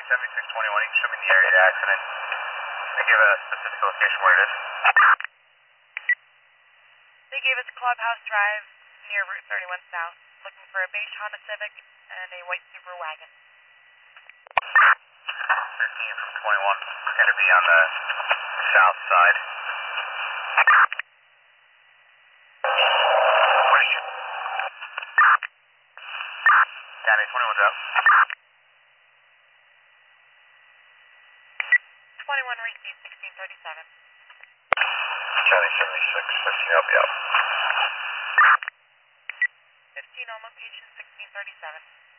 7621, you can show me the area of the accident. They gave a specific location where it is. They gave us Clubhouse Drive near Route 31 South, looking for a beige Honda Civic and a white Subaru wagon. 13 from 21, going to be on the south side. County 21's up. 21 received 1637. County 76, 15, I'll be up. 15 on location 1637.